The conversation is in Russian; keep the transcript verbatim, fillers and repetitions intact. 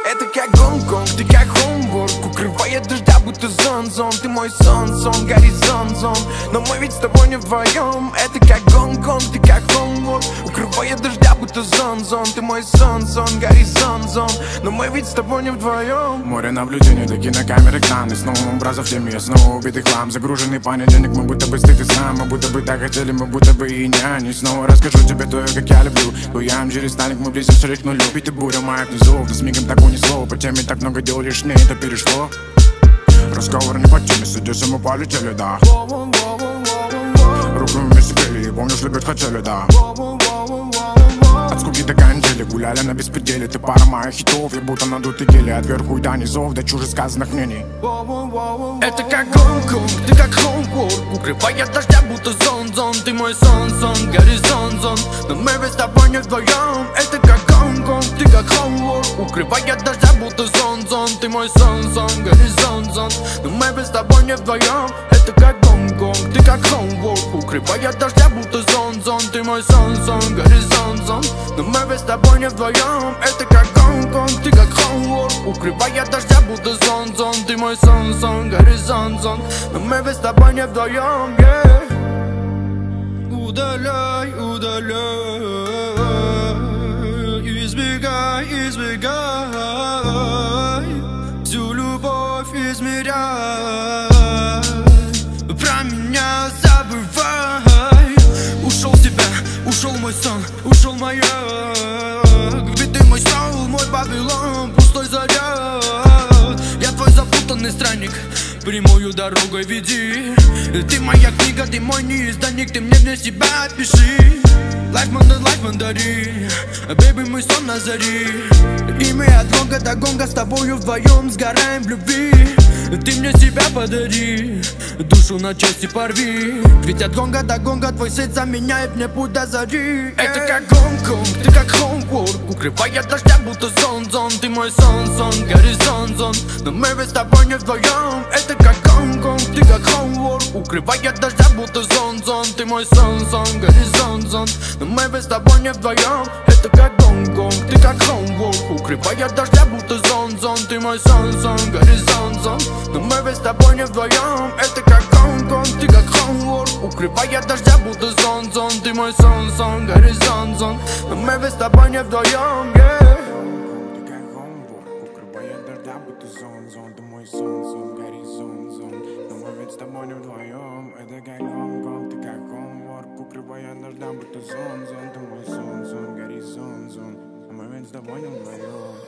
Это как Гонконг, ты как Хомворк, укрывает дождя, будто зон-зон. Ты мой сон-сон, горизонт-зон, но мы ведь с тобой не вдвоем. Это как Гонконг, ты как Хомворк, укрывает дождя, будто зон-зон. Ты мой сон-сон, горизонт-зон, но мы ведь с тобой не вдвоем. Море наблюдений, до кинокамеры экраны, снова образов в теме, снова убитый хлам. Загруженный понедельник, мы будто бы стыд и сам, мы будто бы так хотели, мы будто бы и не они. Снова расскажу тебе то, как я люблю. Буям через сталик, мы близимся лишь к нулю. Ведь ты буря моя внизу, да с мигом так унесло. По теме так много дел лишнее, это перешло. Разговор не по теме, садись, мы полетели, да. Руку вместе пели, помнишь, любить хотели, да. От скуки до канители, гуляли на беспределе. Ты пара моих хитов, я будто надутый гели. От верху и до низов, до чужих сказанных мнений. Это как Гонконг, ты как Хомворк, укрывает дождя, будто зон-зон. Ты мой сон-сон, горизонт-зон, но мы ведь с тобой не вдвоем. Это как Гонконг, ты как Хомворк, укрывает дождя, будто зон-зон. Ты мой сон-сон, горизонт-зон, но мы ведь с тобой не вдвоем. Это как Гонконг, ты как Хомворк, укрывает дождя, будто зон-зон. Ты мой сон-сон, горизонт-зон, но мы ведь с тобой не вдвоем. Это как Гонконг, ты как Хомворк, укрывает дождя, будто зон-зон. Ты мой сон-сон, горизонт-зон, но мы ведь с тобой не вдвоем, yeah. Удаляй, удаляй, избегай, избегай, всю любовь измеряй, про меня забывай. Ушел с тебя, ушел мой сон, ушел моя. Ведь ты мой соул, мой Вавилон, пустой заряд. Я твой запутанный странник, прямую дорогой веди. Ты моя книга, ты мой неизданник, ты мне для себя пиши. Life мандар, life мандари, бэйби, мой сон на зари. И мы от гонга до гонга с тобою вдвоем сгораем в любви. Ты мне себя подари, душу на части порви. Ведь от гонга до гонга твой свет заменяет мне путь до зари. Это как Гонконг, ты как Хомворк, укрывает дождя, будто зон-зон. Ты мой сон-сон, горизонт-зон, но мы ведь с тобой не вдвоем. Это как Гонконг, ты как Хомворк, укрывает дождя, будто зон-зон. Ты мой сон-сон, горизонт-зон, но мы ведь с тобой не вдвоем. Это как Гонконг, ты как Хомворк, укрывает дождя, будто зон-зон. Ты мой сон-сон, горизонт-зон, но мы ведь с тобой не вдвоем. Это как Гонконг, ты как Хомворк, укрывает дождя, будто зон-зон. Ты мой сон-сон, горизонт-зон, но мы ведь с тобой не вдвоем, yeah. Ты как Хомворк, укрывает дождя, будто зон-зон. Ты мой сон-сон, горизонт-зон, но мы ведь с тобой не вдвоем. Это как Гонконг, ты как Хомворк, укрывает дождя, будто зон-зон. Ты мой сон-сон, горизонт-зон, но мы ведь с тобой не вдвоем.